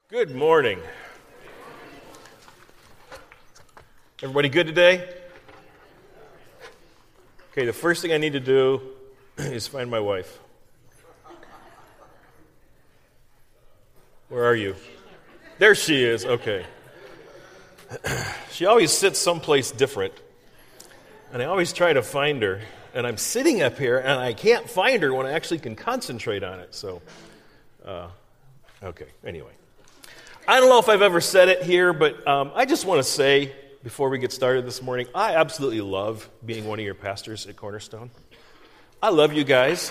Good morning. Everybody good today? Okay, the first thing I need to do is find my wife. Where are you? There she is, okay. She always sits someplace different, and I always try to find her, and I'm sitting up here, and I can't find her when I actually can concentrate on it, so, okay, anyway. I don't know if I've ever said it here, but I just want to say, before we get started this morning, I absolutely love being one of your pastors at Cornerstone. I love you guys.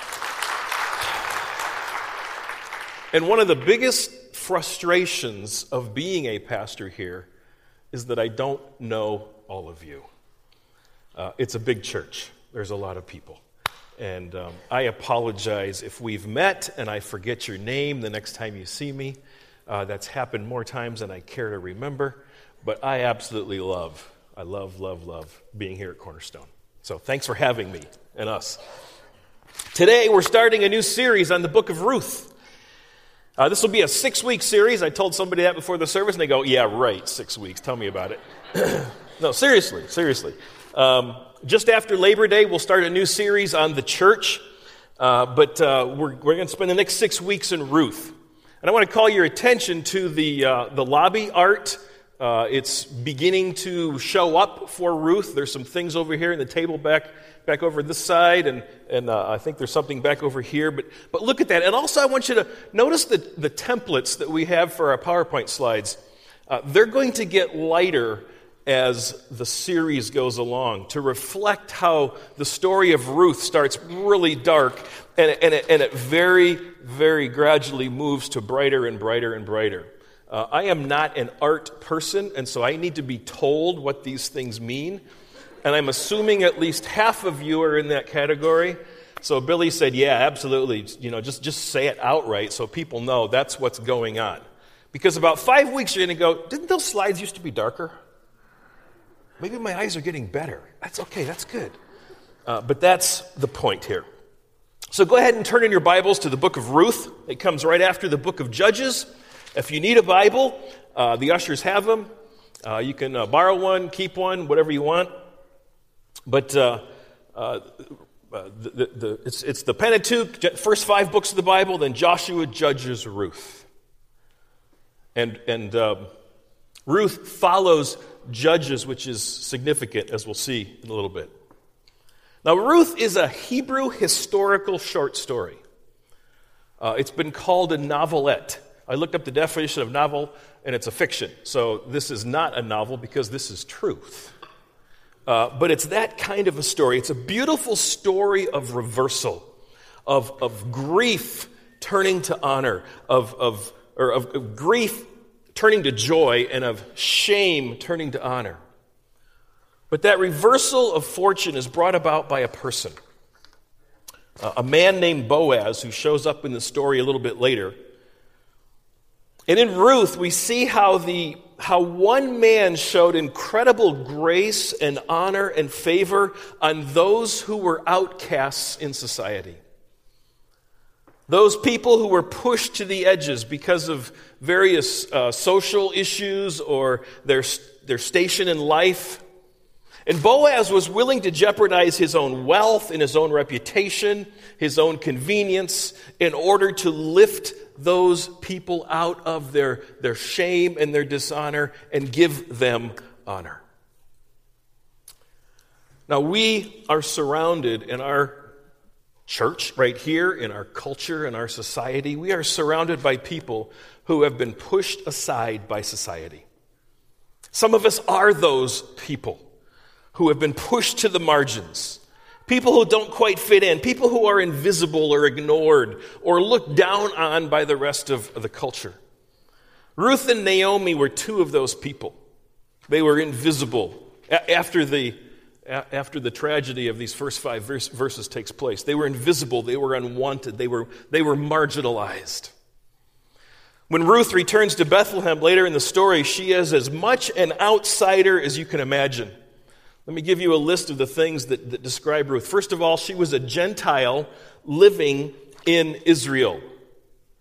And one of the biggest frustrations of being a pastor here is that I don't know all of you. It's a big church. There's a lot of people. And I apologize if we've met and I forget your name the next time you see me. That's happened more times than I care to remember, but I absolutely love being here at Cornerstone. So thanks for having me and us. Today we're starting a new series on the book of Ruth. This will be a 6-week series. I told somebody that before the service, and they go, yeah, right, 6 weeks. Tell me about it. No, seriously. Just after Labor Day, we'll start a new series on the church, but we're going to spend the next 6 weeks in Ruth. And I want to call your attention to the lobby art. It's beginning to show up for Ruth. There's some things over here in the table back over this side, and I think there's something back over here. But look at that. And also I want you to notice the templates that we have for our PowerPoint slides. They're going to get lighter as the series goes along to reflect how the story of Ruth starts really dark and it very, very gradually moves to brighter and brighter and brighter. I am not an art person, and so I need to be told what these things mean. And I'm assuming at least half of you are in that category. So Billy said, yeah, absolutely. Just say it outright so people know that's what's going on. Because about 5 weeks you're going to go, didn't those slides used to be darker? Maybe my eyes are getting better. That's okay, that's good. But that's the point here. So go ahead and turn in your Bibles to the book of Ruth. It comes right after the book of Judges. If you need a Bible, the ushers have them. You can borrow one, keep one, whatever you want. But it's the Pentateuch, first 5 books of the Bible, then Joshua, Judges, Ruth. And Ruth follows Judges, which is significant, as we'll see in a little bit. Now, Ruth is a Hebrew historical short story. It's been called a novelette. I looked up the definition of novel, and it's a fiction. So this is not a novel because this is truth. But it's that kind of a story. It's a beautiful story of reversal, of grief turning to honor, of grief turning to joy, and of shame turning to honor. But that reversal of fortune is brought about by a person, a man named Boaz, who shows up in the story a little bit later. And in Ruth, we see how one man showed incredible grace and honor and favor on those who were outcasts in society. Those people who were pushed to the edges because of various social issues or their station in life. And Boaz was willing to jeopardize his own wealth and his own reputation, his own convenience, in order to lift those people out of their shame and their dishonor and give them honor. Now, we are surrounded in our church right here, in our culture, in our society, we are surrounded by people who have been pushed aside by society. Some of us are those people who have been pushed to the margins, people who don't quite fit in, people who are invisible or ignored or looked down on by the rest of the culture. Ruth and Naomi were 2 of those people. They were invisible after the tragedy of these first 5 verses takes place. They were invisible, they were unwanted, they were marginalized. When Ruth returns to Bethlehem later in the story, she is as much an outsider as you can imagine. Let me give you a list of the things that describe Ruth. First of all, she was a Gentile living in Israel.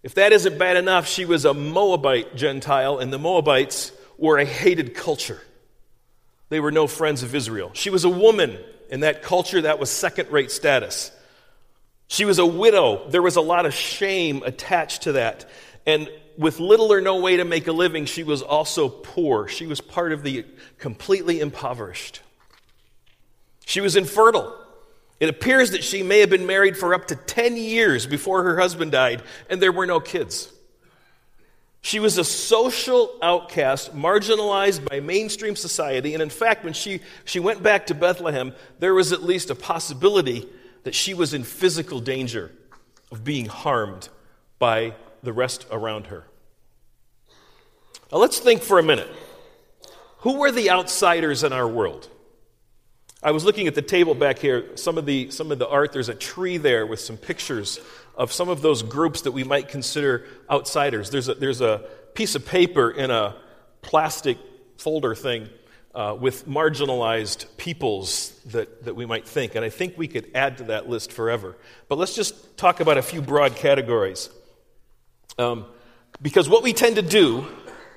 If that isn't bad enough, she was a Moabite Gentile, and the Moabites were a hated culture. They were no friends of Israel. She was a woman. In that culture, that was second-rate status. She was a widow. There was a lot of shame attached to that. And with little or no way to make a living, she was also poor. She was part of the completely impoverished. She was infertile. It appears that she may have been married for up to 10 years before her husband died, and there were no kids. She was a social outcast, marginalized by mainstream society, and in fact, when she went back to Bethlehem, there was at least a possibility that she was in physical danger of being harmed by the rest around her. Now let's think for a minute. Who were the outsiders in our world? I was looking at the table back here, some of the art. There's a tree there with some pictures of some of those groups that we might consider outsiders. There's a piece of paper in a plastic folder thing with marginalized peoples that we might think. And I think we could add to that list forever. But let's just talk about a few broad categories. Because what we tend to do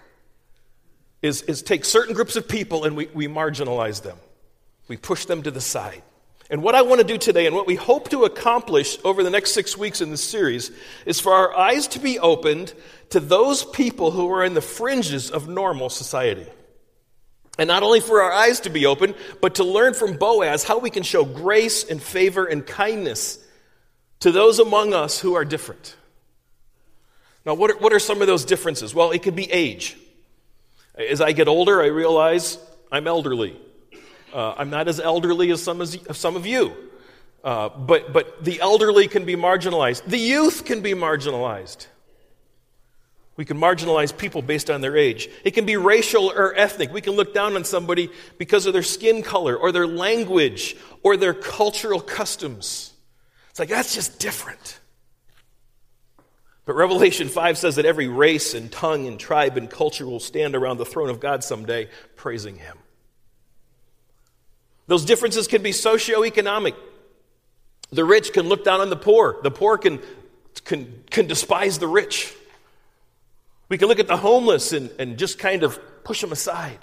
is take certain groups of people and we marginalize them. We push them to the side. And what I want to do today, and what we hope to accomplish over the next 6 weeks in this series, is for our eyes to be opened to those people who are in the fringes of normal society. And not only for our eyes to be open, but to learn from Boaz how we can show grace and favor and kindness to those among us who are different. Now, what are some of those differences? Well, it could be age. As I get older, I realize I'm elderly. I'm not as elderly as some of you. But the elderly can be marginalized. The youth can be marginalized. We can marginalize people based on their age. It can be racial or ethnic. We can look down on somebody because of their skin color or their language or their cultural customs. It's like, that's just different. But Revelation 5 says that every race and tongue and tribe and culture will stand around the throne of God someday praising Him. Those differences can be socioeconomic. The rich can look down on the poor. The poor can despise the rich. We can look at the homeless and just kind of push them aside.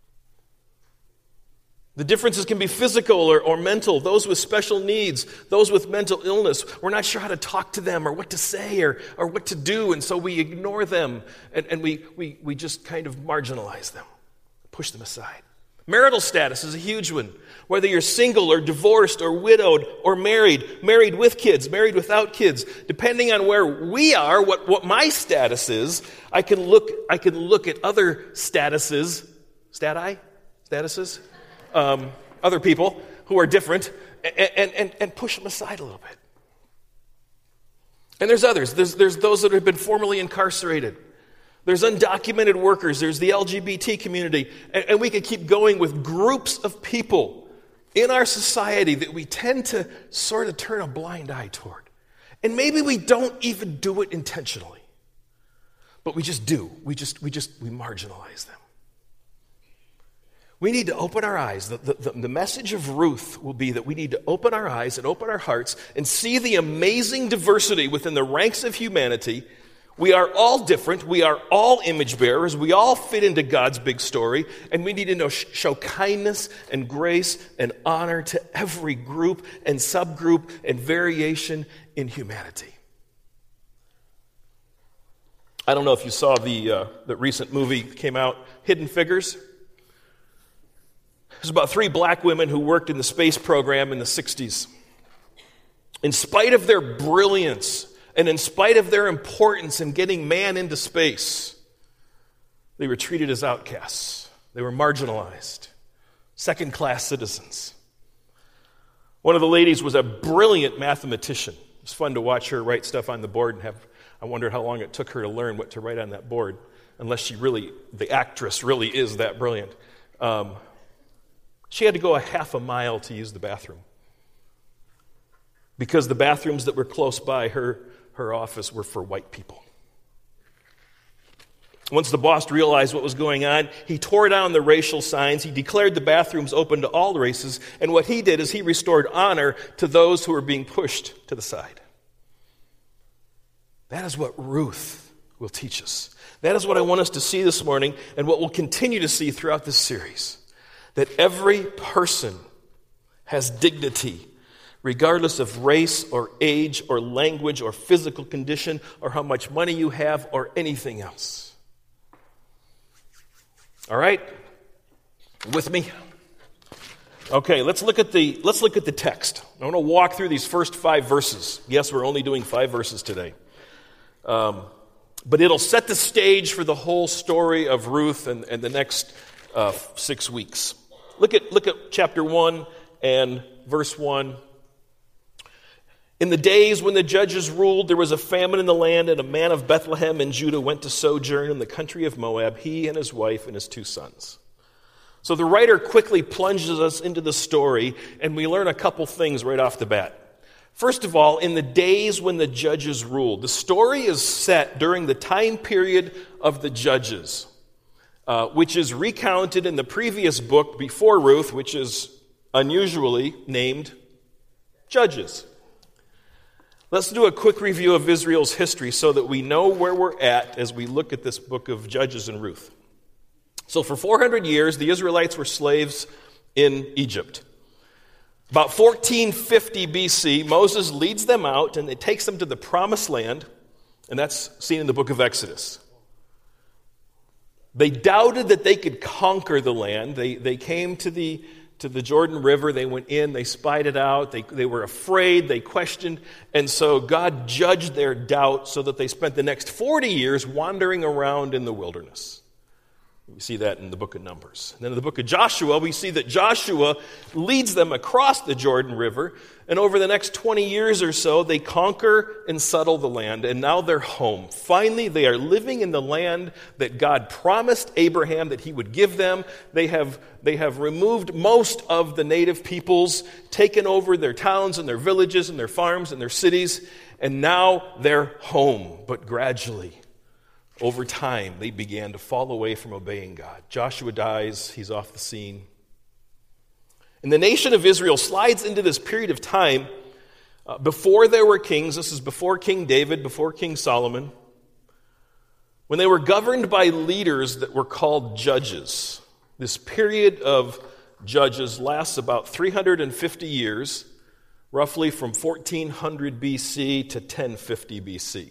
The differences can be physical or mental. Those with special needs, those with mental illness, we're not sure how to talk to them or what to say or what to do, and so we ignore them and we just kind of marginalize them, push them aside. Marital status is a huge one. Whether you're single or divorced or widowed or married with kids, married without kids, depending on where we are, what my status is, I can look at other statuses, other people who are different, and push them aside a little bit. And there's others. There's those that have been formerly incarcerated. There's undocumented workers. There's the LGBT community. And we could keep going with groups of people in our society that we tend to sort of turn a blind eye toward. And maybe we don't even do it intentionally. But we just do. We marginalize them. We need to open our eyes. The message of Ruth will be that we need to open our eyes and open our hearts and see the amazing diversity within the ranks of humanity. We are all different. We are all image bearers. We all fit into God's big story. And we need to show kindness and grace and honor to every group and subgroup and variation in humanity. I don't know if you saw the recent movie that came out, Hidden Figures. There's about 3 black women who worked in the space program in the 60s. In spite of their brilliance, and in spite of their importance in getting man into space, they were treated as outcasts. They were marginalized, second-class citizens. One of the ladies was a brilliant mathematician. It was fun to watch her write stuff on the board, and I wondered how long it took her to learn what to write on that board, unless the actress really is that brilliant. She had to go a half a mile to use the bathroom because the bathrooms that were close by her office were for white people. Once the boss realized what was going on, he tore down the racial signs. He declared the bathrooms open to all races. And what he did is he restored honor to those who were being pushed to the side. That is what Ruth will teach us. That is what I want us to see this morning and what we'll continue to see throughout this series. That every person has dignity, regardless of race or age or language or physical condition or how much money you have or anything else. All right? With me? Okay, let's look at the text. I want to walk through these first 5 verses. Yes, we're only doing 5 verses today. But it'll set the stage for the whole story of Ruth and the next 6 weeks. Look at chapter 1 and verse 1. In the days when the judges ruled, there was a famine in the land, and a man of Bethlehem in Judah went to sojourn in the country of Moab, he and his wife and his 2 sons. So the writer quickly plunges us into the story, and we learn a couple things right off the bat. First of all, in the days when the judges ruled, the story is set during the time period of the judges, which is recounted in the previous book before Ruth, which is unusually named Judges. Let's do a quick review of Israel's history so that we know where we're at as we look at this book of Judges and Ruth. So for 400 years, the Israelites were slaves in Egypt. About 1450 BC, Moses leads them out and it takes them to the promised land, and that's seen in the book of Exodus. They doubted that they could conquer the land. They came to the Jordan River. They went in, they spied it out. They were afraid, they questioned, and so God judged their doubt so that they spent the next 40 years wandering around in the wilderness. We see that in the book of Numbers. And then in the book of Joshua, we see that Joshua leads them across the Jordan River, and over the next 20 years or so, they conquer and settle the land, and now they're home. Finally, they are living in the land that God promised Abraham that he would give them. They have removed most of the native peoples, taken over their towns and their villages and their farms and their cities, and now they're home, but gradually. Over time, they began to fall away from obeying God. Joshua dies, he's off the scene. And the nation of Israel slides into this period of time before there were kings. This is before King David, before King Solomon, when they were governed by leaders that were called judges. This period of judges lasts about 350 years, roughly from 1400 BC to 1050 BC.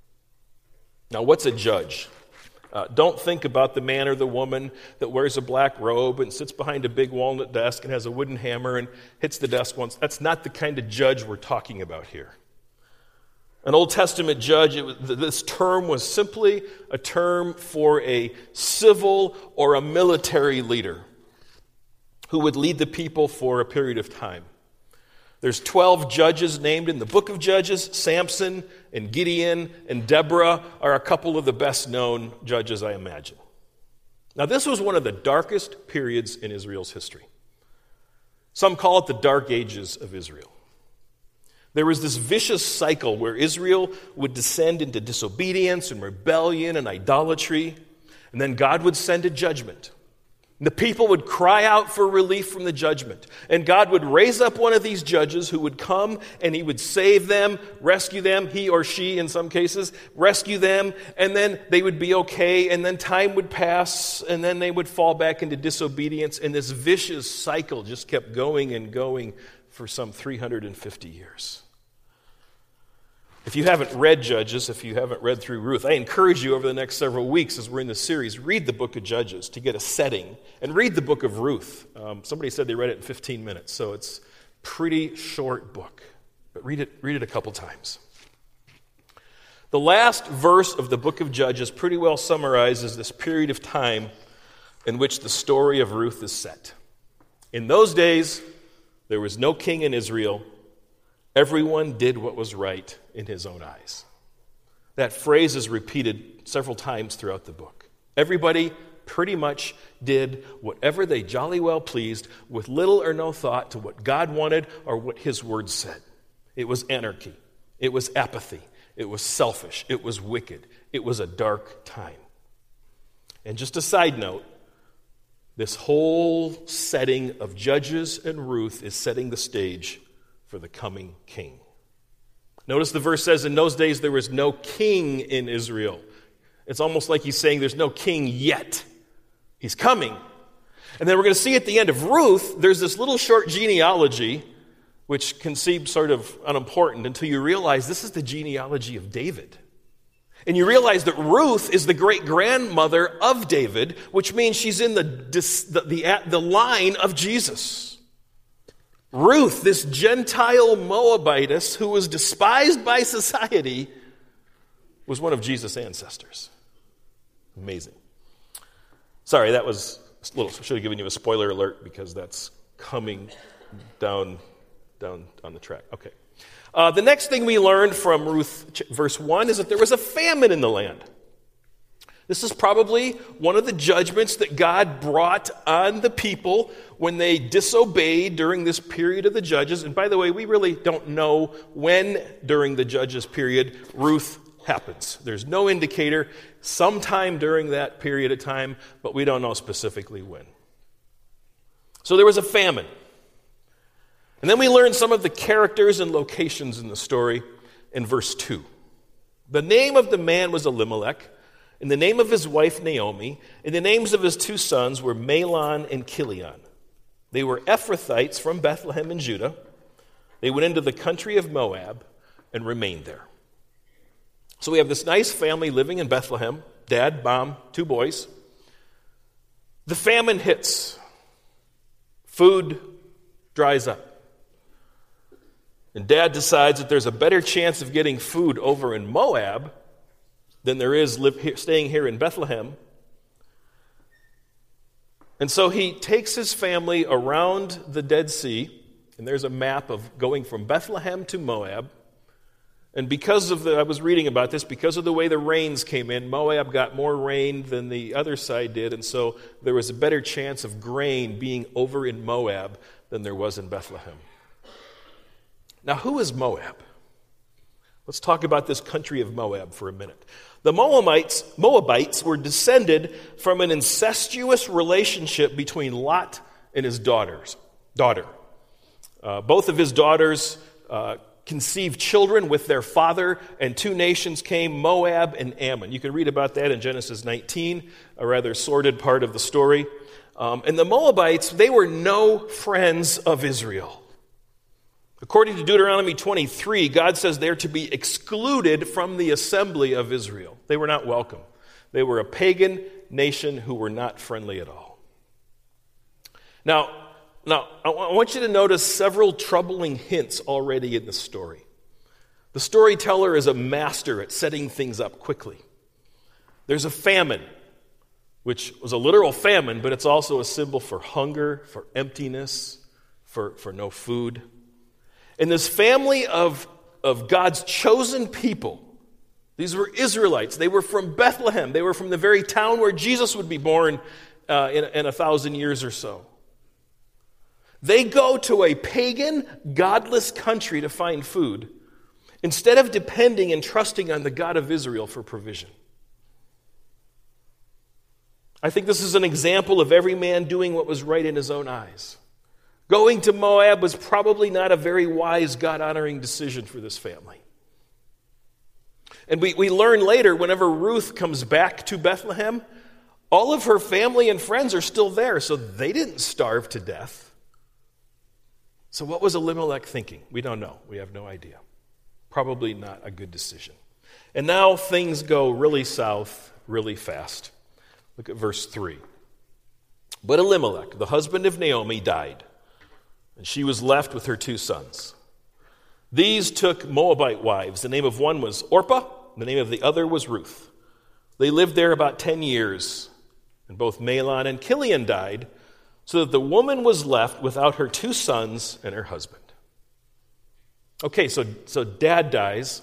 Now, what's a judge? Don't think about the man or the woman that wears a black robe and sits behind a big walnut desk and has a wooden hammer and hits the desk once. That's not the kind of judge we're talking about here. An Old Testament judge, this term was simply a term for a civil or a military leader who would lead the people for a period of time. There's 12 judges named in the book of Judges. Samson and Gideon and Deborah are a couple of the best known judges, I imagine. Now, this was one of the darkest periods in Israel's history. Some call it the Dark Ages of Israel. There was this vicious cycle where Israel would descend into disobedience and rebellion and idolatry, and then God would send a judgment. The people would cry out for relief from the judgment. And God would raise up one of these judges who would come and he would save them, rescue them, he or she in some cases, rescue them, and then they would be okay, and then time would pass, and then they would fall back into disobedience, and this vicious cycle just kept going and going for some 350 years. If you haven't read Judges, if you haven't read through Ruth, I encourage you over the next several weeks as we're in this series, read the book of Judges to get a setting, and read the book of Ruth. Somebody said they read it in 15 minutes, so it's a pretty short book, but read it a couple times. The last verse of the book of Judges pretty well summarizes this period of time in which the story of Ruth is set. In those days, there was no king in Israel. Everyone did what was right in his own eyes. That phrase is repeated several times throughout the book. Everybody pretty much did whatever they jolly well pleased with little or no thought to what God wanted or what his word said. It was anarchy. It was apathy. It was selfish. It was wicked. It was a dark time. And just a side note, this whole setting of Judges and Ruth is setting the stage for the coming king. Notice the verse says, in those days there was no king in Israel. It's almost like he's saying there's no king yet. He's coming. And then we're going to see at the end of Ruth, there's this little short genealogy, which can seem sort of unimportant until you realize this is the genealogy of David. And you realize that Ruth is the great-grandmother of David, which means she's in the line of Jesus. Ruth, this Gentile Moabitess who was despised by society, was one of Jesus' ancestors. Amazing. Sorry, that was a little, should have given you a spoiler alert because that's coming down on the track. Okay. The next thing we learned from Ruth, verse 1, is that there was a famine in the land. This is probably one of the judgments that God brought on the people when they disobeyed during this period of the Judges. And by the way, we really don't know when during the Judges period Ruth happens. There's no indicator. Sometime during that period of time, but we don't know specifically when. So there was a famine. And then we learn some of the characters and locations in the story in verse 2. The name of the man was Elimelech, and the name of his wife Naomi, and the names of his two sons were Mahlon and Chilion. They were Ephrathites from Bethlehem in Judah. They went into the country of Moab and remained there. So we have this nice family living in Bethlehem, dad, mom, two boys. The famine hits. Food dries up. And dad decides that there's a better chance of getting food over in Moab than there is staying here in Bethlehem. And so he takes his family around the Dead Sea, and there's a map of going from Bethlehem to Moab. And because of I was reading about this, because of the way the rains came in, Moab got more rain than the other side did, and so there was a better chance of grain being over in Moab than there was in Bethlehem. Now, who is Moab? Let's talk about this country of Moab for a minute. The Moabites were descended from an incestuous relationship between Lot and his daughter. Both of his daughters conceived children with their father, and two nations came, Moab and Ammon. You can read about that in Genesis 19, a rather sordid part of the story. And the Moabites, they were no friends of Israel. According to Deuteronomy 23, God says they're to be excluded from the assembly of Israel. They were not welcome. They were a pagan nation who were not friendly at all. Now, I want you to notice several troubling hints already in the story. The storyteller is a master at setting things up quickly. There's a famine, which was a literal famine, but it's also a symbol for hunger, for emptiness, for no food. And this family of God's chosen people, these were Israelites. They were from Bethlehem. They were from the very town where Jesus would be born in 1,000 years or so. They go to a pagan, godless country to find food instead of depending and trusting on the God of Israel for provision. I think this is an example of every man doing what was right in his own eyes. Going to Moab was probably not a very wise, God-honoring decision for this family. And we learn later, whenever Ruth comes back to Bethlehem, all of her family and friends are still there, so they didn't starve to death. So what was Elimelech thinking? We don't know. We have no idea. Probably not a good decision. And now things go really south really fast. Look at verse 3. But Elimelech, the husband of Naomi, died, and she was left with her two sons. These took Moabite wives. The name of one was Orpah, the name of the other was Ruth. They lived there about 10 years, and both Mahlon and Chilion died, so that the woman was left without her two sons and her husband. Okay, so dad dies,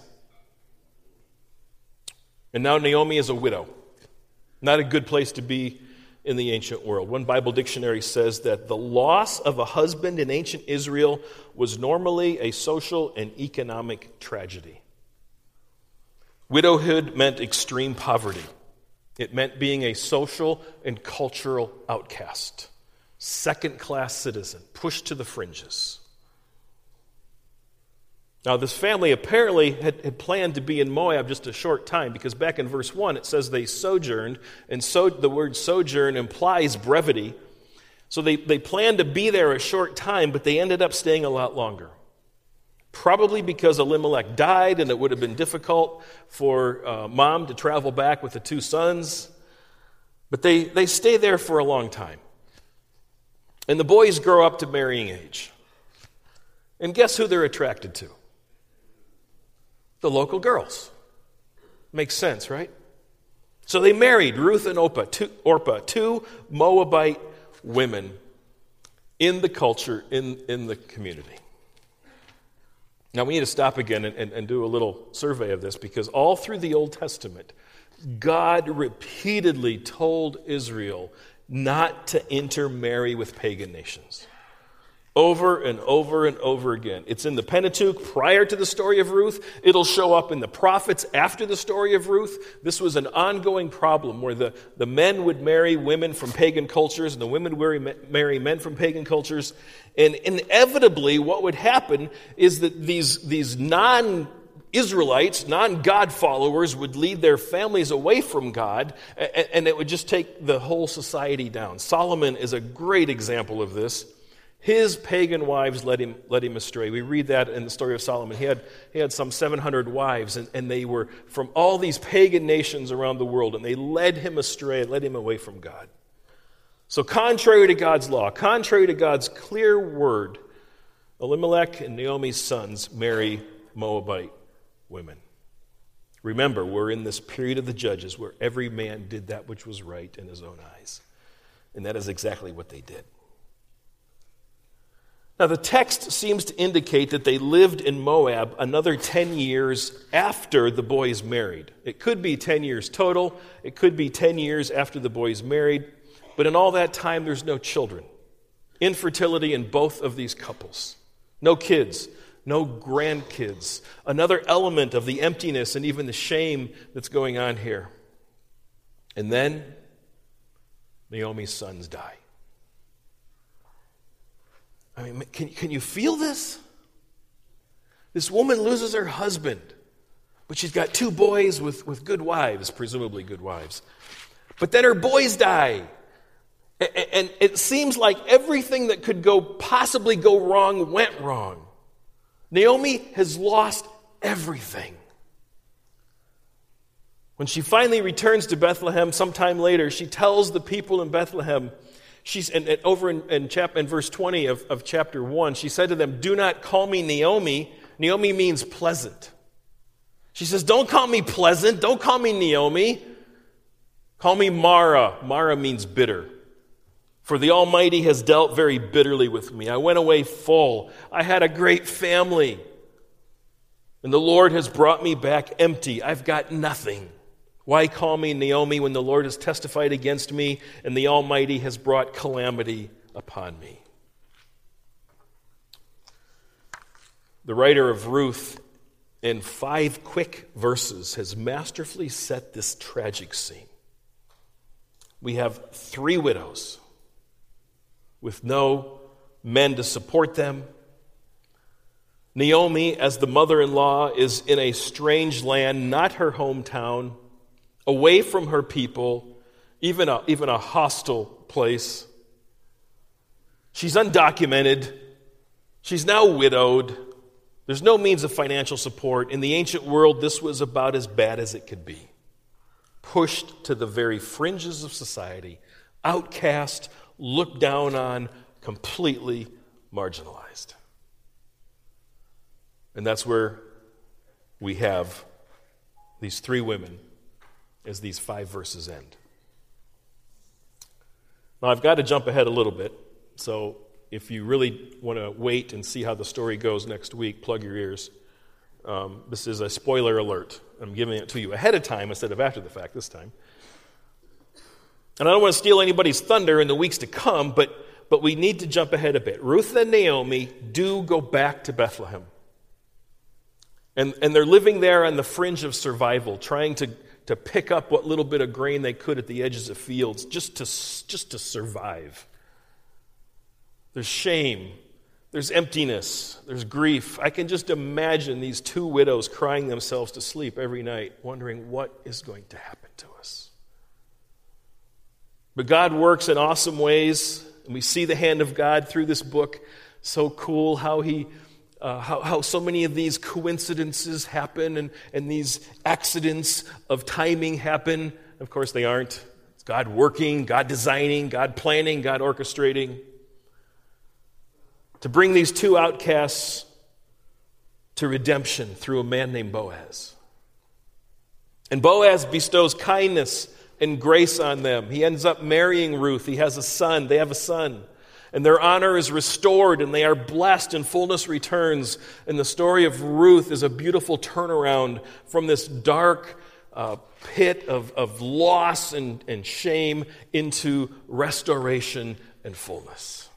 and now Naomi is a widow. Not a good place to be in the ancient world. One Bible dictionary says that the loss of a husband in ancient Israel was normally a social and economic tragedy. Widowhood meant extreme poverty. It meant being a social and cultural outcast, second-class citizen, pushed to the fringes. Now, this family apparently had planned to be in Moab just a short time, because back in verse 1 it says they sojourned, and so the word sojourn implies brevity. So they planned to be there a short time, but they ended up staying a lot longer. Probably because Elimelech died, and it would have been difficult for mom to travel back with the two sons. But they stay there for a long time. And the boys grow up to marrying age. And guess who they're attracted to? The local girls. Makes sense, right? So they married Ruth and Orpah, two Moabite women in the culture, in the community. Now we need to stop again and do a little survey of this, because all through the Old Testament, God repeatedly told Israel not to intermarry with pagan nations. Over and over and over again. It's in the Pentateuch prior to the story of Ruth. It'll show up in the prophets after the story of Ruth. This was an ongoing problem where the men would marry women from pagan cultures and the women would marry men from pagan cultures. And inevitably what would happen is that these non-Israelites, non-God followers would lead their families away from God, and it would just take the whole society down. Solomon is a great example of this. His pagan wives led him astray. We read that in the story of Solomon. He had some 700 wives, and they were from all these pagan nations around the world, and they led him astray, led him away from God. So contrary to God's law, contrary to God's clear word, Elimelech and Naomi's sons marry Moabite women. Remember, we're in this period of the Judges where every man did that which was right in his own eyes. And that is exactly what they did. Now, the text seems to indicate that they lived in Moab another 10 years after the boys married. It could be 10 years total. It could be 10 years after the boys married. But in all that time, there's no children. Infertility in both of these couples. No kids. No grandkids. Another element of the emptiness and even the shame that's going on here. And then Naomi's sons die. I mean, can you feel this? This woman loses her husband, but she's got two boys with good wives, presumably good wives. But then her boys die. And it seems like everything that could possibly go wrong went wrong. Naomi has lost everything. When she finally returns to Bethlehem sometime later, she tells the people in Bethlehem, over in verse 20 of chapter 1, she said to them, "Do not call me Naomi." Naomi means pleasant. She says, "Don't call me pleasant. Don't call me Naomi. Call me Mara." Mara means bitter. "For the Almighty has dealt very bitterly with me. I went away full. I had a great family. And the Lord has brought me back empty. I've got nothing. Why call me Naomi when the Lord has testified against me and the Almighty has brought calamity upon me?" The writer of Ruth, in 5 quick verses, has masterfully set this tragic scene. We have 3 widows with no men to support them. Naomi, as the mother-in-law, is in a strange land, not her hometown, away from her people, even a hostile place. She's undocumented. She's now widowed. There's no means of financial support. In the ancient world, this was about as bad as it could be. Pushed to the very fringes of society, outcast, looked down on, completely marginalized. And that's where we have these 3 women as these 5 verses end. Now, I've got to jump ahead a little bit, so if you really want to wait and see how the story goes next week, plug your ears. This is a spoiler alert. I'm giving it to you ahead of time instead of after the fact this time. And I don't want to steal anybody's thunder in the weeks to come, but we need to jump ahead a bit. Ruth and Naomi do go back to Bethlehem. And they're living there on the fringe of survival, trying to pick up what little bit of grain they could at the edges of fields, just to survive. There's shame. There's emptiness. There's grief. I can just imagine these two widows crying themselves to sleep every night, wondering what is going to happen to us. But God works in awesome ways, and we see the hand of God through this book. So cool how how so many of these coincidences happen and these accidents of timing happen. Of course, they aren't. It's God working, God designing, God planning, God orchestrating to bring these two outcasts to redemption through a man named Boaz. And Boaz bestows kindness and grace on them. He ends up marrying Ruth. He has a son. They have a son. And their honor is restored, and they are blessed, and fullness returns. And the story of Ruth is a beautiful turnaround from this dark pit of loss and shame into restoration and fullness.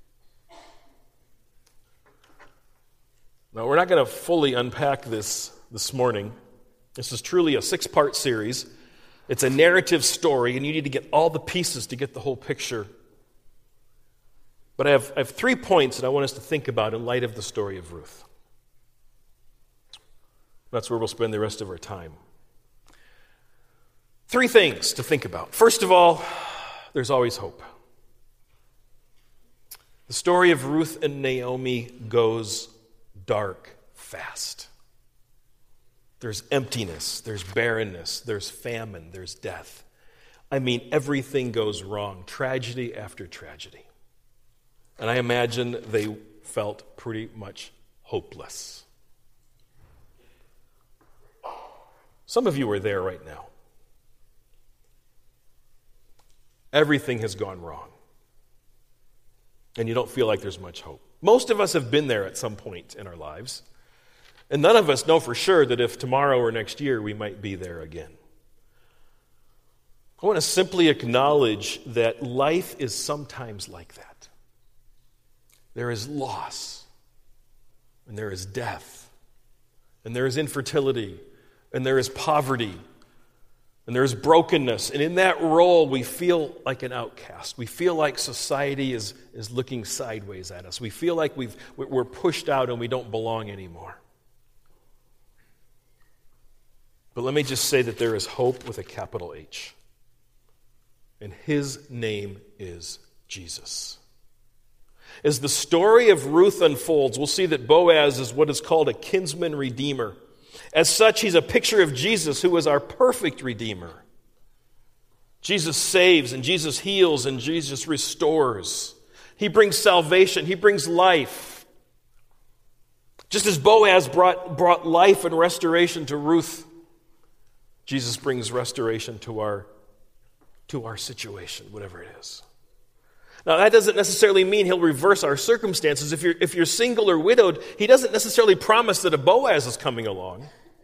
Now, we're not going to fully unpack this morning. This is truly a 6-part series. It's a narrative story, and you need to get all the pieces to get the whole picture. But I have 3 points that I want us to think about in light of the story of Ruth. That's where we'll spend the rest of our time. 3 things to think about. First of all, there's always hope. The story of Ruth and Naomi goes dark fast. There's emptiness, there's barrenness, there's famine, there's death. I mean, everything goes wrong, tragedy after tragedy. And I imagine they felt pretty much hopeless. Some of you are there right now. Everything has gone wrong. And you don't feel like there's much hope. Most of us have been there at some point in our lives. And none of us know for sure that if tomorrow or next year we might be there again. I want to simply acknowledge that life is sometimes like that. There is loss, and there is death, and there is infertility, and there is poverty, and there is brokenness. And in that role, we feel like an outcast. We feel like society is looking sideways at us. We feel like we're pushed out and we don't belong anymore. But let me just say that there is hope with a capital H. And his name is Jesus. As the story of Ruth unfolds, we'll see that Boaz is what is called a kinsman redeemer. As such, he's a picture of Jesus, who is our perfect redeemer. Jesus saves, and Jesus heals, and Jesus restores. He brings salvation. He brings life. Just as Boaz brought life and restoration to Ruth, Jesus brings restoration to our situation, whatever it is. Now, that doesn't necessarily mean he'll reverse our circumstances. If you're single or widowed, he doesn't necessarily promise that a Boaz is coming along.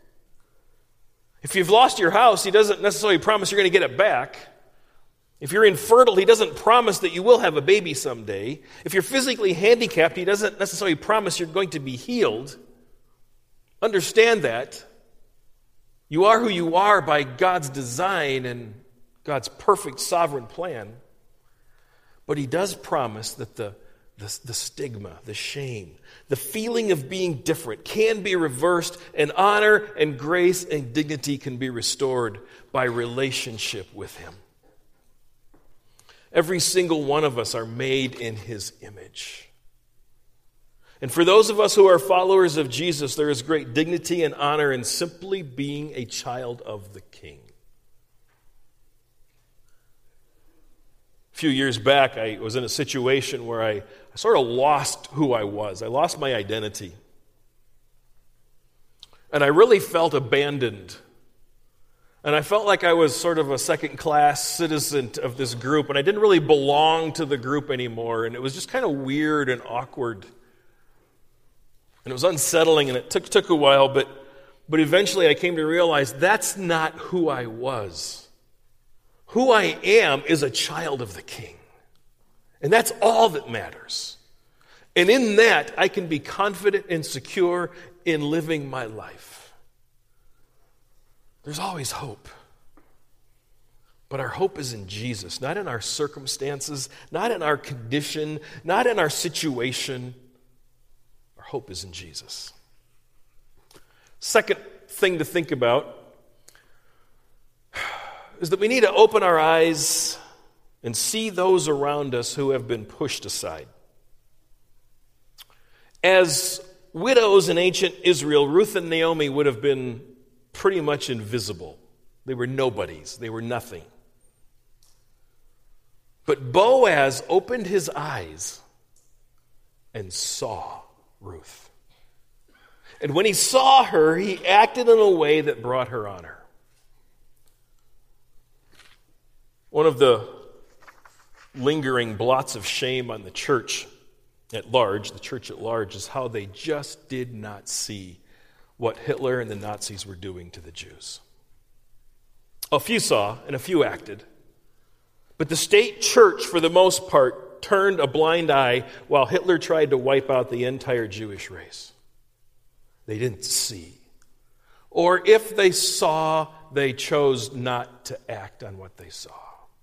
If you've lost your house, he doesn't necessarily promise you're going to get it back. If you're infertile, he doesn't promise that you will have a baby someday. If you're physically handicapped, he doesn't necessarily promise you're going to be healed. Understand that. You are who you are by God's design and God's perfect sovereign plan. But he does promise that the stigma, the shame, the feeling of being different can be reversed, and honor and grace and dignity can be restored by relationship with him. Every single one of us are made in his image. And for those of us who are followers of Jesus, there is great dignity and honor in simply being a child of the King. A few years back, I was in a situation where I sort of lost who I was. I lost my identity. And I really felt abandoned. And I felt like I was sort of a second-class citizen of this group, and I didn't really belong to the group anymore, and it was just kind of weird and awkward. And it was unsettling, and it took a while, but eventually I came to realize that's not who I was. Who I am is a child of the King. And that's all that matters. And in that, I can be confident and secure in living my life. There's always hope. But our hope is in Jesus, not in our circumstances, not in our condition, not in our situation. Our hope is in Jesus. Second thing to think about is that we need to open our eyes and see those around us who have been pushed aside. As widows in ancient Israel, Ruth and Naomi would have been pretty much invisible. They were nobodies. They were nothing. But Boaz opened his eyes and saw Ruth. And when he saw her, he acted in a way that brought her honor. One of the lingering blots of shame on the church at large, is how they just did not see what Hitler and the Nazis were doing to the Jews. A few saw and a few acted, but the state church, for the most part, turned a blind eye while Hitler tried to wipe out the entire Jewish race. They didn't see. Or if they saw, they chose not to act on what they saw.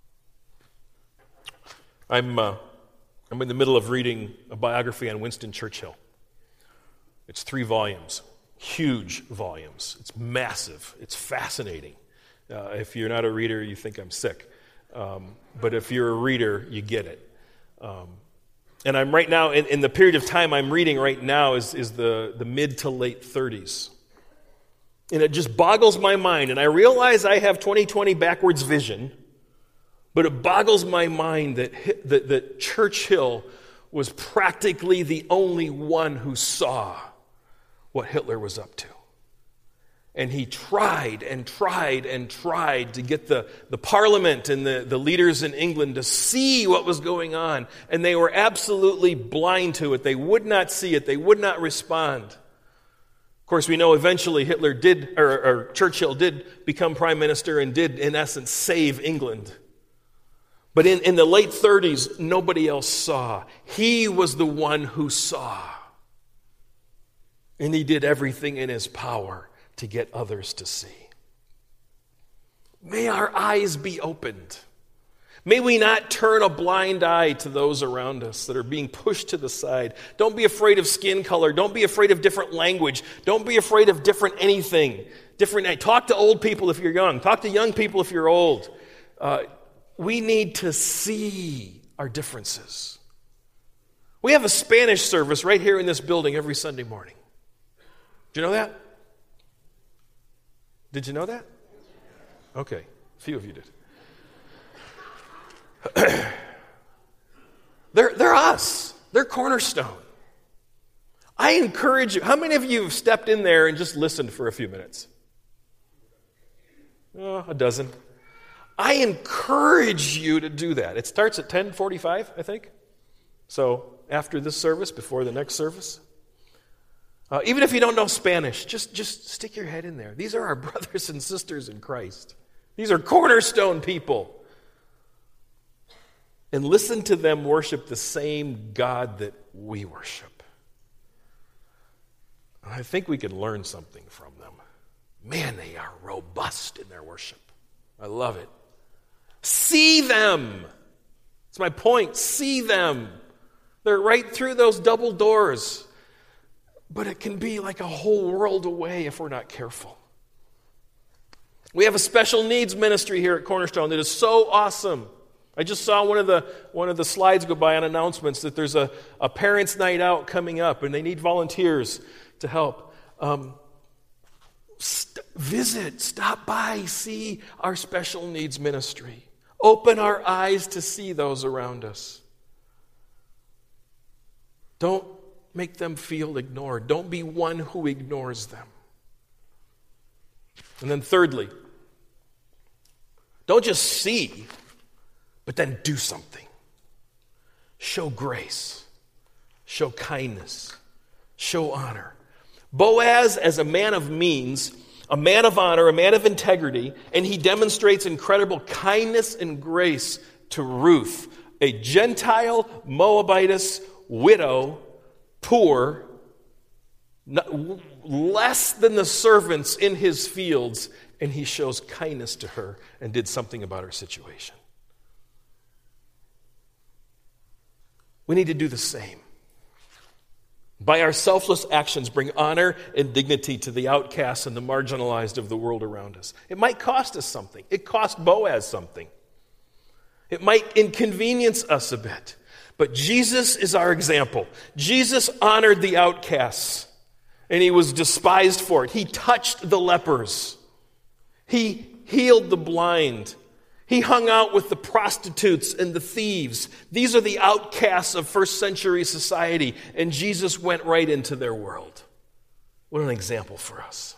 I'm in the middle of reading a biography on Winston Churchill. It's 3 volumes, huge volumes. It's massive. It's fascinating. If you're not a reader, you think I'm sick. But if you're a reader, you get it. And I'm right now, in the period of time I'm reading right now is the mid to late 30s. And it just boggles my mind. And I realize I have 20/20 backwards vision, but it boggles my mind that Churchill was practically the only one who saw what Hitler was up to. And he tried and tried and tried to get the parliament and the leaders in England to see what was going on. And they were absolutely blind to it. They would not see it. They would not respond. Of course, we know eventually Churchill did become prime minister and did, in essence, save England. But in the late 30s, nobody else saw. He was the one who saw. And he did everything in his power to get others to see. May our eyes be opened. May we not turn a blind eye to those around us that are being pushed to the side. Don't be afraid of skin color. Don't be afraid of different language. Don't be afraid of different anything. Talk to old people if you're young. Talk to young people if you're old. We need to see our differences. We have a Spanish service right here in this building every Sunday morning. Do you know that? Did you know that? Okay, a few of you did. They're us. They're Cornerstone. I encourage you. How many of you have stepped in there and just listened for a few minutes? Oh, a dozen. I encourage you to do that. It starts at 10:45, I think. So after this service, before the next service. Even if you don't know Spanish, just stick your head in there. These are our brothers and sisters in Christ. These are Cornerstone people. And listen to them worship the same God that we worship. I think we can learn something from them. Man, they are robust in their worship. I love it. See them. That's my point. See them. They're right through those double doors. But it can be like a whole world away if we're not careful. We have a special needs ministry here at Cornerstone that is so awesome. I just saw one of the slides go by on announcements that there's a parents' night out coming up and they need volunteers to help. Visit, stop by, see our special needs ministry. Open our eyes to see those around us. Don't make them feel ignored. Don't be one who ignores them. And then thirdly, don't just see, but then do something. Show grace. Show kindness. Show honor. Boaz, as a man of means, a man of honor, a man of integrity, and he demonstrates incredible kindness and grace to Ruth, a Gentile Moabitess widow, poor, less than the servants in his fields, and he shows kindness to her and did something about her situation. We need to do the same. By our selfless actions, bring honor and dignity to the outcasts and the marginalized of the world around us. It might cost us something. It cost Boaz something. It might inconvenience us a bit. But Jesus is our example. Jesus honored the outcasts, and he was despised for it. He touched the lepers. He healed the blind. He hung out with the prostitutes and the thieves. These are the outcasts of first century society, and Jesus went right into their world. What an example for us.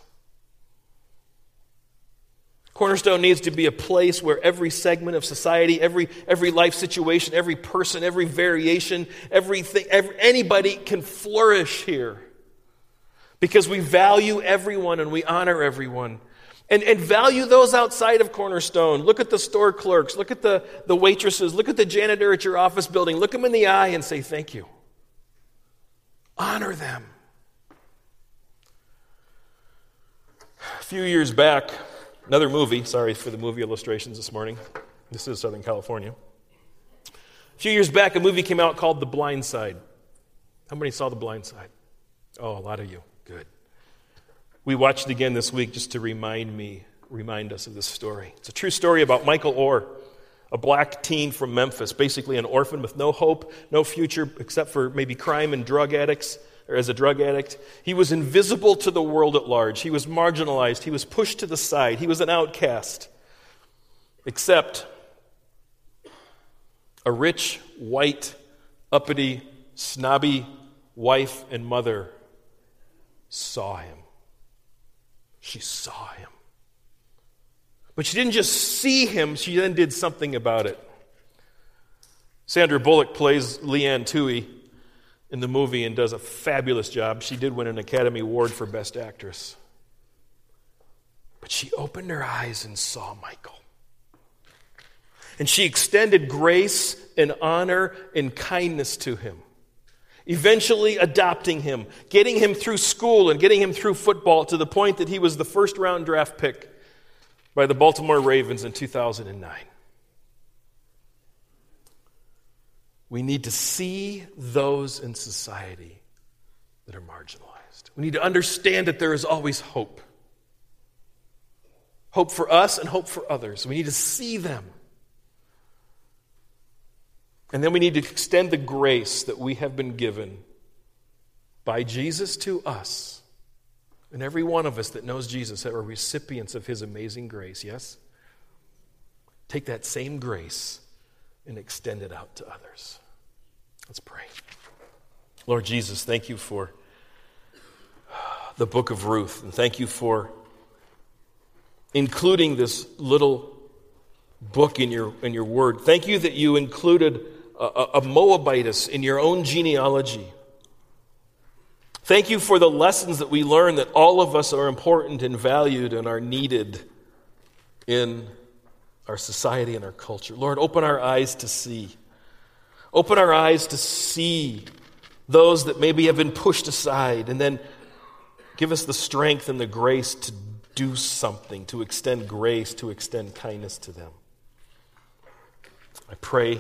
Cornerstone needs to be a place where every segment of society, every life situation, every person, every variation, anybody can flourish here. Because we value everyone and we honor everyone. And value those outside of Cornerstone. Look at the store clerks. Look at the waitresses. Look at the janitor at your office building. Look them in the eye and say thank you. Honor them. A few years back, another movie. Sorry for the movie illustrations this morning. This is Southern California. A few years back, a movie came out called The Blind Side. How many saw The Blind Side? Oh, a lot of you. Good. We watched it again this week just to remind us of this story. It's a true story about Michael Orr, a black teen from Memphis, basically an orphan with no hope, no future except for maybe crime and drug addicts, or as a drug addict. He was invisible to the world at large. He was marginalized. He was pushed to the side. He was an outcast. Except a rich, white, uppity, snobby wife and mother saw him. She saw him. But she didn't just see him, she then did something about it. Sandra Bullock plays Leanne Toohey in the movie and does a fabulous job. She did win an Academy Award for Best Actress. But she opened her eyes and saw Michael. And she extended grace and honor and kindness to him. Eventually adopting him, getting him through school and getting him through football to the point that he was the first-round draft pick by the Baltimore Ravens in 2009. We need to see those in society that are marginalized. We need to understand that there is always hope. Hope for us and hope for others. We need to see them. And then we need to extend the grace that we have been given by Jesus to us. And every one of us that knows Jesus are recipients of his amazing grace, yes? Take that same grace and extend it out to others. Let's pray. Lord Jesus, thank you for the book of Ruth, and thank you for including this little book in your word. Thank you that you included a Moabitess in your own genealogy. Thank you for the lessons that we learn that all of us are important and valued and are needed in our society and our culture. Lord, open our eyes to see. Open our eyes to see those that maybe have been pushed aside, and then give us the strength and the grace to do something, to extend grace, to extend kindness to them. I pray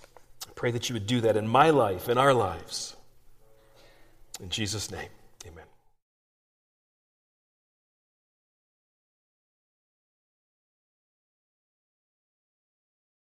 that you would do that in my life, in our lives. In Jesus' name, amen.